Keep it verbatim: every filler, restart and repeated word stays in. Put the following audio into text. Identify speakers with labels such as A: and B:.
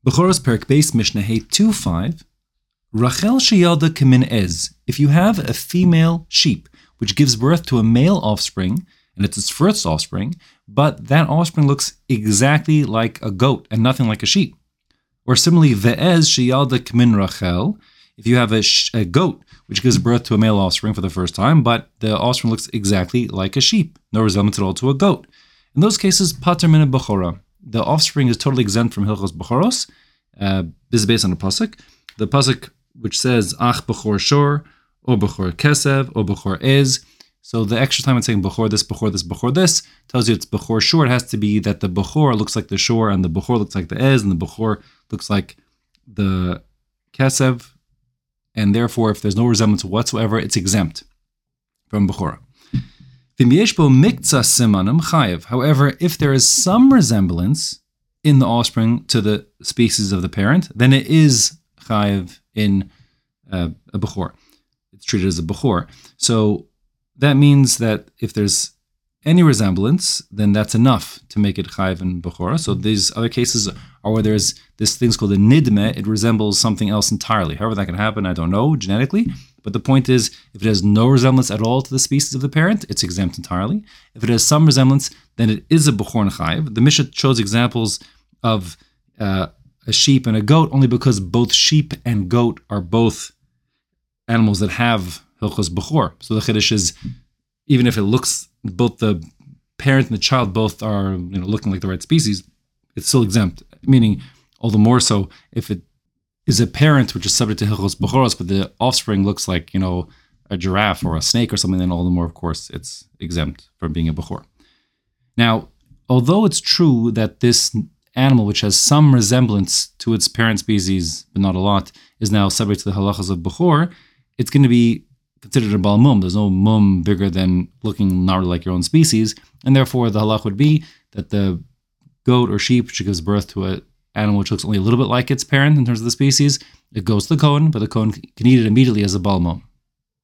A: Bechoros Perek Beis Mishnah Hey two five. Rachel sheyalda kamin ez. If you have a female sheep which gives birth to a male offspring, and it's its first offspring, but that offspring looks exactly like a goat and nothing like a sheep. Or similarly, ve'ez sheyalda kamin Rachel. If you have a, sh- a goat which gives birth to a male offspring for the first time, but the offspring looks exactly like a sheep, no resemblance at all to a goat. In those cases, pater min bechora. The offspring is totally exempt from Hilchos Bechoros. Uh, this is based on a pasuk. The pasuk which says ach bechor shor, or bechor kesev, or bechor ez. So the extra time it's saying bechor this, bechor this, bechor this tells you it's bechor shor. It has to be that the bechor looks like the shor, and the bechor looks like the ez, and the bechor looks like the kesev, and therefore, if there's no resemblance whatsoever, it's exempt from bechora. However, if there is some resemblance in the offspring to the species of the parent, then it is chayiv in uh, a bechor. It's treated as a bechor. So that means that if there's any resemblance, then that's enough to make it chayiv in bechora. So these other cases are where there's this thing's called a nidme. It resembles something else entirely. However that can happen, I don't know genetically. But the point is, if it has no resemblance at all to the species of the parent, it's exempt entirely. If it has some resemblance, then it is a bechor and chayiv. The Mishnah shows examples of uh, a sheep and a goat only because both sheep and goat are both animals that have hilchos bechor. So the chiddush is, even if it looks, both the parent and the child both are, you know, looking like the right species, it's still exempt. Meaning, all the more so if it is a parent which is subject to hilchos bechoros, but the offspring looks like, you know, a giraffe or a snake or something, then all the more, of course, it's exempt from being a bechor. Now, although it's true that this animal, which has some resemblance to its parent species, but not a lot, is now subject to the halachas of bechor, it's going to be considered a bal mum. There's no mum bigger than looking not really like your own species, and therefore the halach would be that the goat or sheep which gives birth to an animal which looks only a little bit like its parent in terms of the species, it goes to the kohen, but the kohen can eat it immediately as a bal mum.